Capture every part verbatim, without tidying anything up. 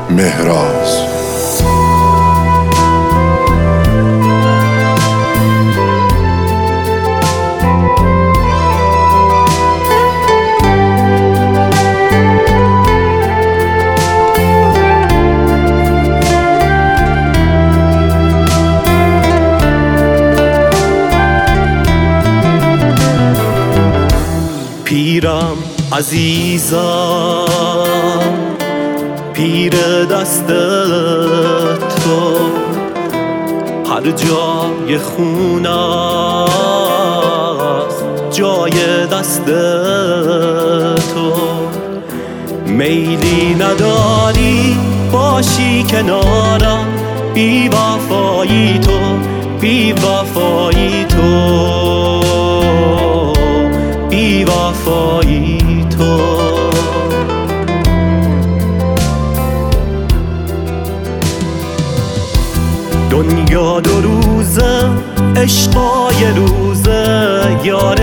مهراز. پیرم عزیزم، پیر دست تو، هر جای خون است جای دست تو. میلی نداری باشی کنارم، بی وفایی تو، بی وفایی تو، بی وفایی تو. دنیا دو روزه، عشقای روزه، یار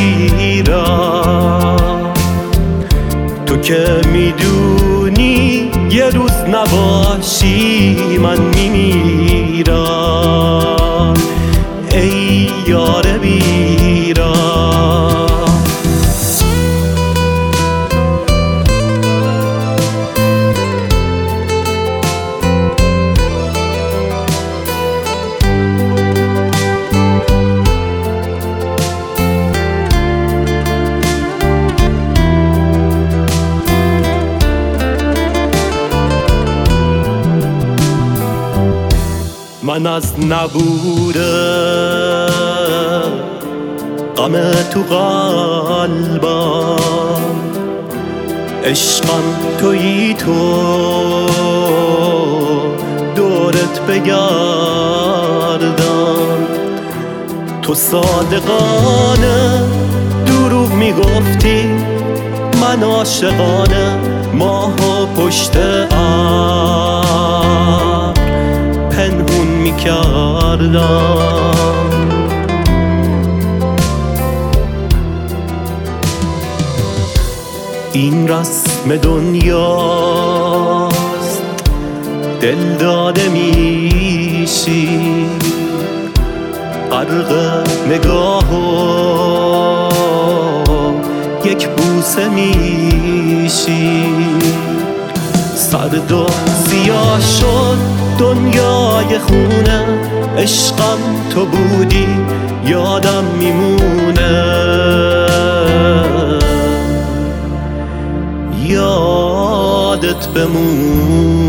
بیرم. تو که میدونی یه روز نباشی من میمیرم، ای یار بیرم. من از نبوده غم تو قلبم، عشقم تویی تو، دورت بگردم. تو صادقانه دروغ میگفتی، من عاشقانه ماه و پشت ابر پنهون میکردم. این رسم دنیاست، دل داده میشی، غرق نگاه و یک بوسه میشی. سرد و سیاه شد دنیای خونه، عشقم تو بودی یادم میمونه، یادت بمونه.